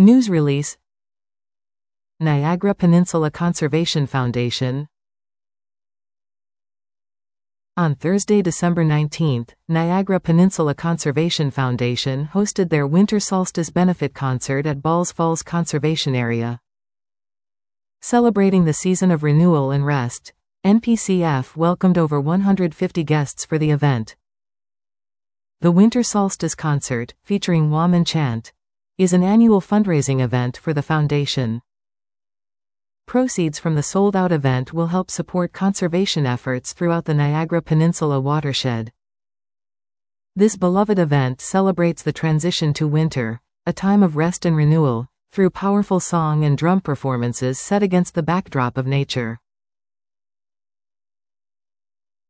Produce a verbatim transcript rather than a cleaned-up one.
News release. Niagara Peninsula Conservation Foundation. On Thursday, December nineteenth, Niagara Peninsula Conservation Foundation hosted their Winter Solstice Benefit Concert at Balls Falls Conservation Area. Celebrating the season of renewal and rest, N P C F welcomed over one hundred fifty guests for the event. The Winter Solstice Concert, featuring Wham and Chant, is an annual fundraising event for the foundation. Proceeds from the sold-out event will help support conservation efforts throughout the Niagara Peninsula watershed. This beloved event celebrates the transition to winter, a time of rest and renewal, through powerful song and drum performances set against the backdrop of nature.